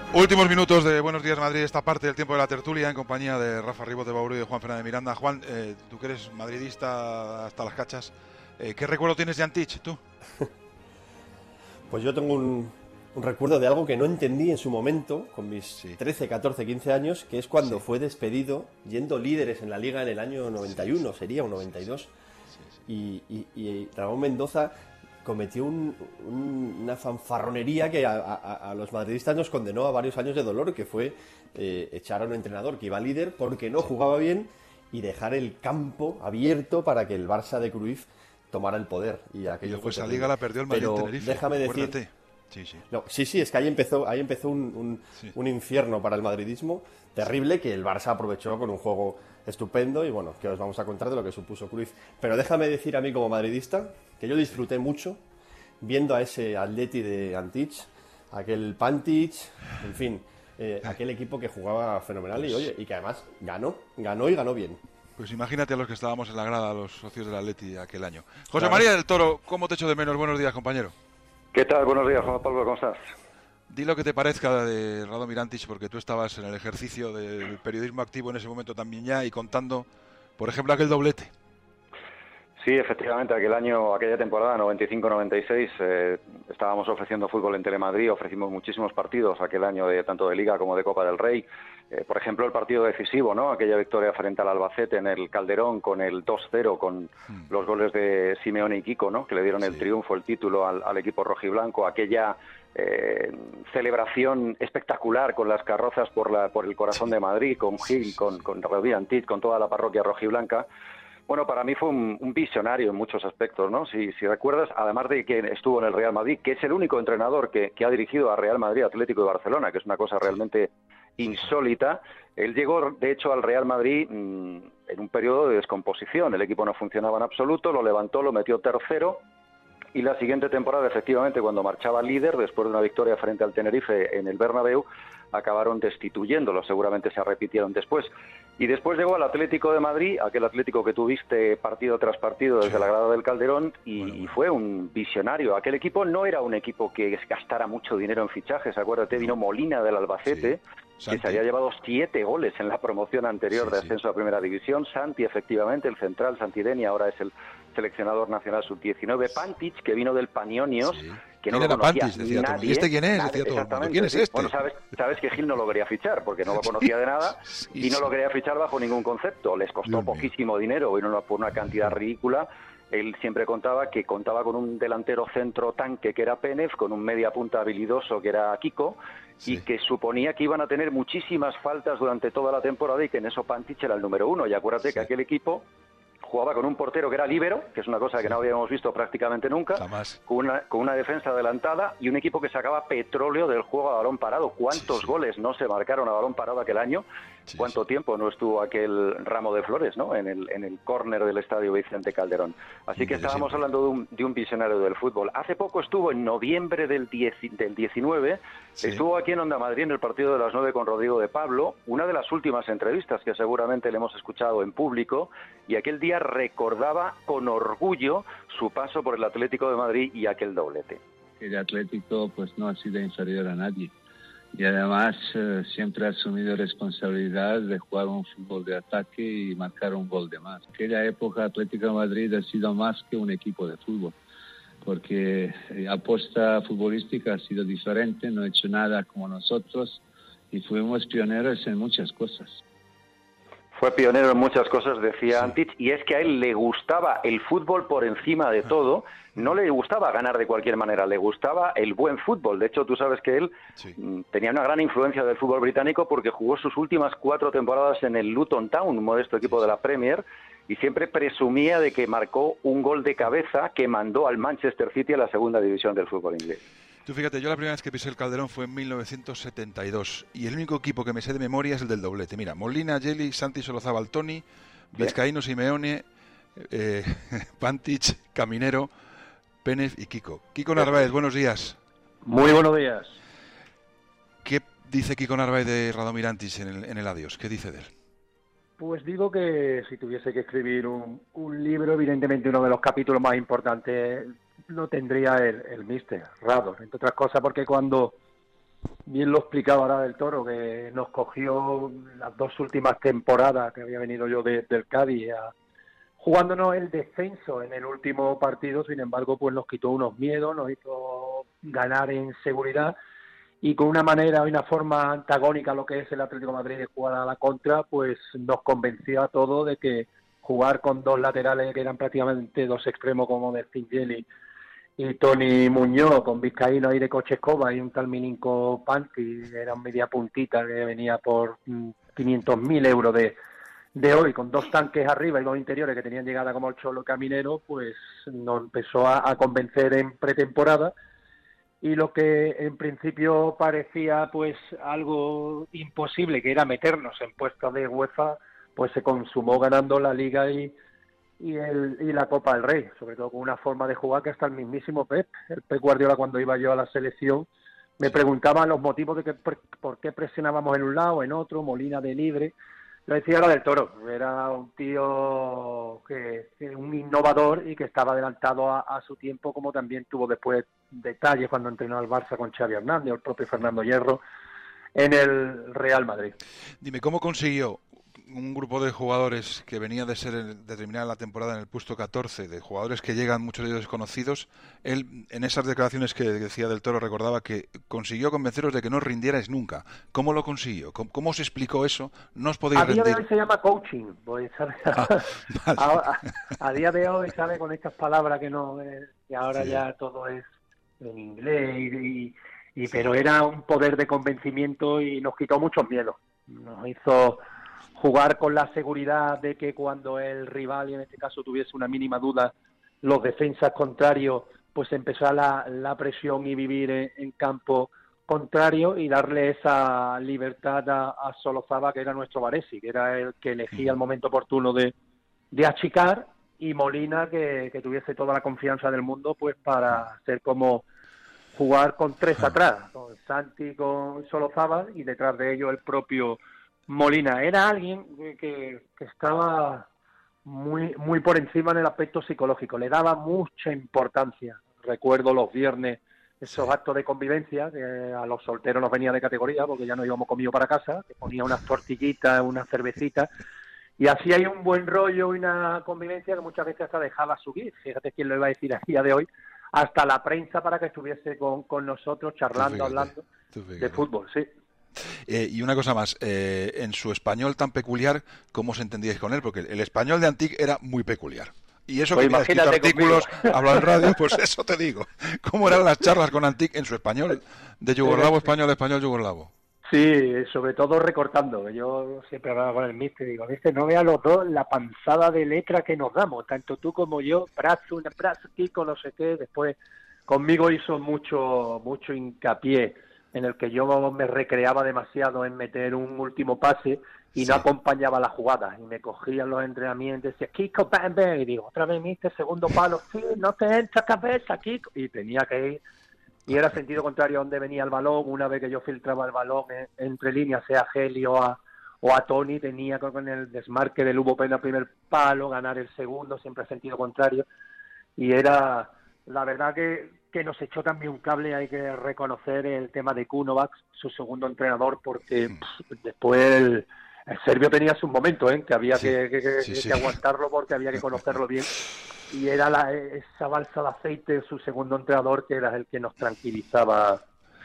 Últimos minutos de Buenos Días Madrid, esta parte del tiempo de la tertulia en compañía de Rafa Ribot de Bauru y de Juan Fernández Miranda. Juan, tú que eres madridista hasta las cachas, ¿qué recuerdo tienes de Antich, tú? Pues yo tengo un recuerdo de algo que no entendí en su momento, con mis 13, 14, 15 años, que es cuando fue despedido, yendo líderes en la Liga en el año 91, sería un 92, y Ramón Mendoza cometió una fanfarronería que a los madridistas nos condenó a varios años de dolor, que fue echar a un entrenador que iba líder porque no jugaba bien y dejar el campo abierto para que el Barça de Cruyff tomara el poder. Y aquello fue esa terrible. liga la perdió el Madrid en Pero Tenerife. déjame decir... Sí, es que ahí empezó un infierno para el madridismo terrible, que el Barça aprovechó con un juego estupendo y bueno, que os vamos a contar de lo que supuso Cruyff. Pero déjame decir a mí como madridista que yo disfruté mucho viendo a ese Atleti de Antich, aquel Pantic, en fin, aquel equipo que jugaba fenomenal y que además ganó y ganó bien. Pues imagínate a los que estábamos en la grada, los socios del Atleti aquel año. José María del Toro, ¿cómo te echo de menos? Buenos días, compañero. ¿Qué tal? Buenos días, Juan Pablo, ¿cómo estás? Di lo que te parezca de Radomir Antich, porque tú estabas en el ejercicio del periodismo activo en ese momento también ya y contando, por ejemplo, aquel doblete. Sí, efectivamente, aquella temporada, 95-96, estábamos ofreciendo fútbol en Telemadrid, ofrecimos muchísimos partidos aquel año, tanto de Liga como de Copa del Rey. Por ejemplo, el partido decisivo, ¿no? Aquella victoria frente al Albacete en el Calderón con el 2-0, con los goles de Simeone y Kiko, ¿no? Que le dieron el triunfo, el título al equipo rojiblanco. Aquella celebración espectacular con las carrozas por el corazón de Madrid, con Gil, con Radomir Antich, con toda la parroquia rojiblanca. Bueno, para mí fue un visionario en muchos aspectos, ¿no? Si recuerdas, además de que estuvo en el Real Madrid, que es el único entrenador que ha dirigido a Real Madrid, Atlético y Barcelona, que es una cosa realmente insólita. Él llegó, de hecho, al Real Madrid en un periodo de descomposición. El equipo no funcionaba en absoluto, lo levantó, lo metió tercero. Y la siguiente temporada, efectivamente, cuando marchaba líder, después de una victoria frente al Tenerife en el Bernabéu, acabaron destituyéndolo, seguramente se repitieron después. Y después llegó al Atlético de Madrid, aquel Atlético que tuviste partido tras partido desde la grada del Calderón, y fue un visionario. Aquel equipo no era un equipo que gastara mucho dinero en fichajes, acuérdate, vino Molina del Albacete, que se había llevado 7 goles en la promoción anterior de ascenso a Primera División. Santi, efectivamente, el central Santideni, ahora es el seleccionador nacional sub-19. Pantic, que vino del Panionios, que no lo conocía Pantic? Decía nadie. ¿Y este quién es? Decía todo el mundo. ¿Quién es este? Bueno, sabes que Gil no lo quería fichar, porque no lo conocía de nada, y no lo quería fichar bajo ningún concepto. Les costó poquísimo dinero, vino por una cantidad ridícula. Él siempre contaba que contaba con un delantero centro tanque que era Pénez, con un media punta habilidoso que era Kiko, y que suponía que iban a tener muchísimas faltas durante toda la temporada y que en eso Pantic era el número 1. Y acuérdate que aquel equipo jugaba con un portero que era líbero, que es una cosa que no habíamos visto prácticamente nunca, con una defensa adelantada y un equipo que sacaba petróleo del juego a balón parado. ¿Cuántos goles no se marcaron a balón parado aquel año? ¿Cuánto tiempo no estuvo aquel ramo de flores, ¿no? en el córner del estadio Vicente Calderón? Así que estábamos hablando de un visionario del fútbol. Hace poco estuvo, en noviembre del 19, estuvo aquí en Onda Madrid en el partido de las 9 con Rodrigo de Pablo, una de las últimas entrevistas que seguramente le hemos escuchado en público, y aquel día recordaba con orgullo su paso por el Atlético de Madrid y aquel doblete. El Atlético pues no ha sido inferior a nadie. Y además siempre ha asumido responsabilidad de jugar un fútbol de ataque y marcar un gol de más. Aquella época Atlético de Madrid ha sido más que un equipo de fútbol, porque apuesta futbolística ha sido diferente, no ha hecho nada como nosotros y fuimos pioneros en muchas cosas. Fue pionero en muchas cosas, decía Antich, y es que a él le gustaba el fútbol por encima de todo. No le gustaba ganar de cualquier manera, le gustaba el buen fútbol. De hecho, tú sabes que él tenía una gran influencia del fútbol británico porque jugó sus últimas 4 temporadas en el Luton Town, un modesto equipo de la Premier, y siempre presumía de que marcó un gol de cabeza que mandó al Manchester City a la segunda división del fútbol inglés. Tú fíjate, yo la primera vez que pisé el Calderón fue en 1972 y el único equipo que me sé de memoria es el del doblete. Mira, Molina, Geli, Santi Solozábal, Toni, Vizcaíno, Simeone, Pantic, Caminero, Pénez y Kiko. Kiko Narváez, buenos días. Muy buenos días. ¿Qué dice Kiko Narváez de Radomir Antich en el Adiós? ¿Qué dice de él? Pues digo que si tuviese que escribir un libro, evidentemente uno de los capítulos más importantes lo tendría el míster Rado, entre otras cosas porque cuando bien lo explicaba ahora del Toro, que nos cogió las 2 últimas temporadas que había venido yo del Cádiz, jugándonos el descenso en el último partido. Sin embargo, pues nos quitó unos miedos, nos hizo ganar en seguridad, y con una manera y una forma antagónica a lo que es el Atlético de Madrid de jugar a la contra, pues nos convenció a todos de que jugar con 2 laterales que eran prácticamente 2 extremos como de Fingeli y Tony Muñoz, con Vizcaíno ahí de Cochescova y un tal Milinko Panti, era un media puntita que venía por 500.000 euros de hoy, con 2 tanques arriba y 2 interiores que tenían llegada como el Cholo Caminero, pues nos empezó a convencer en pretemporada. Y lo que en principio parecía pues algo imposible, que era meternos en puestos de UEFA, pues se consumó ganando la Liga y la Copa del Rey, sobre todo con una forma de jugar que hasta el mismísimo Pep Guardiola, cuando iba yo a la selección, me preguntaba los motivos de que por qué presionábamos en un lado, en otro, Molina de libre. Lo decía la del Toro, era un tío que un innovador y que estaba adelantado a su tiempo, como también tuvo después detalles cuando entrenó al Barça con Xavi Hernández o el propio Fernando Hierro en el Real Madrid. Dime, ¿cómo consiguió un grupo de jugadores que venía de terminar la temporada en el puesto 14, de jugadores que llegan, muchos de ellos desconocidos? Él, en esas declaraciones que decía del Toro, recordaba que consiguió convenceros de que no os rindierais nunca. ¿Cómo lo consiguió? ¿Cómo os explicó eso? No os podéis rendir. A día de hoy se llama coaching, pues, ¿sabes? Vale. A día de hoy, ¿sabes? Con estas palabras que no, que ahora sí, ya todo es en inglés, pero era un poder de convencimiento y nos quitó muchos miedos. Nos hizo jugar con la seguridad de que cuando el rival, y en este caso tuviese una mínima duda, los defensas contrarios, pues empezar la presión y vivir en campo contrario, y darle esa libertad a Solozábal, que era nuestro Baresi, que era el que elegía el momento oportuno de achicar, y Molina que tuviese toda la confianza del mundo pues para ser como jugar con 3 atrás, con Santi, con Solozábal, y detrás de ellos el propio Molina. Era alguien que estaba muy por encima en el aspecto psicológico, le daba mucha importancia. Recuerdo los viernes esos actos de convivencia, que a los solteros nos venía de categoría porque ya nos íbamos comido para casa, que ponía unas tortillitas, unas cervecitas, y así hay un buen rollo y una convivencia que muchas veces hasta dejaba subir. Fíjate quién lo iba a decir a día de hoy, hasta la prensa, para que estuviese con nosotros charlando, hablando de fútbol, sí. Y una cosa más, en su español tan peculiar, ¿cómo os entendíais con él? Porque el español de Antic era muy peculiar. Y eso, pues que escrito artículos, hablado en radio, pues eso te digo. ¿Cómo eran las charlas con Antic en su español? De yugoslavo, español, yugoslavo. Sí, sobre todo recortando. Yo siempre hablaba con el míster, digo, no vea los dos la panzada de letra que nos damos, tanto tú como yo, brazo, Kiko, no sé qué. Después conmigo hizo mucho hincapié en el que yo me recreaba demasiado en meter un último pase y no acompañaba la jugada, y me cogían los entrenamientos y decía, Kiko, bam, bam, y digo, otra vez míster, segundo palo, sí, no te entra cabeza, Kiko, y tenía que ir. Y era sentido contrario a donde venía el balón. Una vez que yo filtraba el balón entre líneas, sea a Geli o a Tony, tenía con el desmarque del Hugo Pena primer palo, ganar el segundo, siempre sentido contrario. Y era, la verdad que nos echó también un cable. Hay que reconocer el tema de Kunovac, su segundo entrenador, porque después el serbio tenía sus momentos, que había que aguantarlo, porque había que conocerlo bien. Y era esa balsa de aceite de su segundo entrenador, que era el que nos tranquilizaba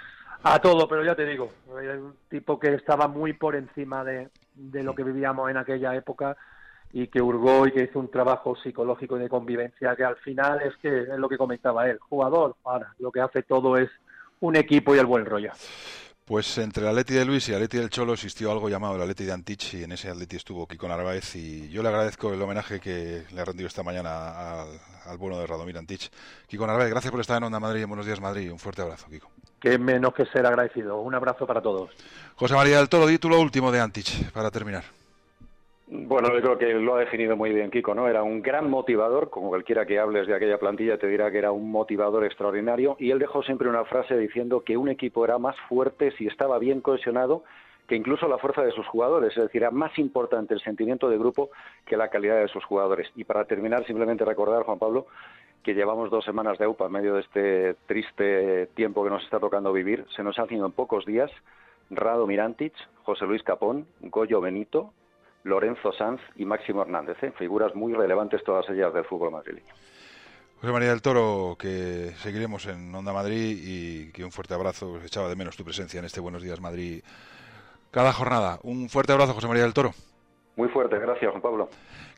a todo. Pero ya te digo, era un tipo que estaba muy por encima de lo que vivíamos en aquella época, y que hurgó y que hizo un trabajo psicológico y de convivencia, que al final es lo que comentaba él, jugador, ahora lo que hace todo es un equipo y el buen rollo. Pues entre el Atleti de Luis y el Atleti del Cholo existió algo llamado el Atleti de Antich, y en ese Atleti estuvo Kiko Narváez, y yo le agradezco el homenaje que le ha rendido esta mañana al bueno de Radomir Antich. Kiko Narváez, gracias por estar en Onda Madrid, en Buenos Días Madrid. Un fuerte abrazo, Kiko. Que menos que ser agradecido. Un abrazo para todos. José María del Toro, di tú lo último de Antich para terminar. Bueno, yo creo que lo ha definido muy bien Kiko, ¿no? Era un gran motivador, como cualquiera que hables de aquella plantilla te dirá que era un motivador extraordinario, y él dejó siempre una frase diciendo que un equipo era más fuerte si estaba bien cohesionado que incluso la fuerza de sus jugadores, es decir, era más importante el sentimiento de grupo que la calidad de sus jugadores. Y para terminar, simplemente recordar, Juan Pablo, que llevamos 2 semanas de UPA en medio de este triste tiempo que nos está tocando vivir. Se nos han ido en pocos días Rado Mirantic, José Luis Capón, Goyo Benito, Lorenzo Sanz y Máximo Hernández, figuras muy relevantes todas ellas del fútbol madrileño. José María del Toro, que seguiremos en Onda Madrid y que un fuerte abrazo. Pues echaba de menos tu presencia en este Buenos Días Madrid cada jornada. Un fuerte abrazo, José María del Toro. Muy fuerte, gracias, Juan Pablo.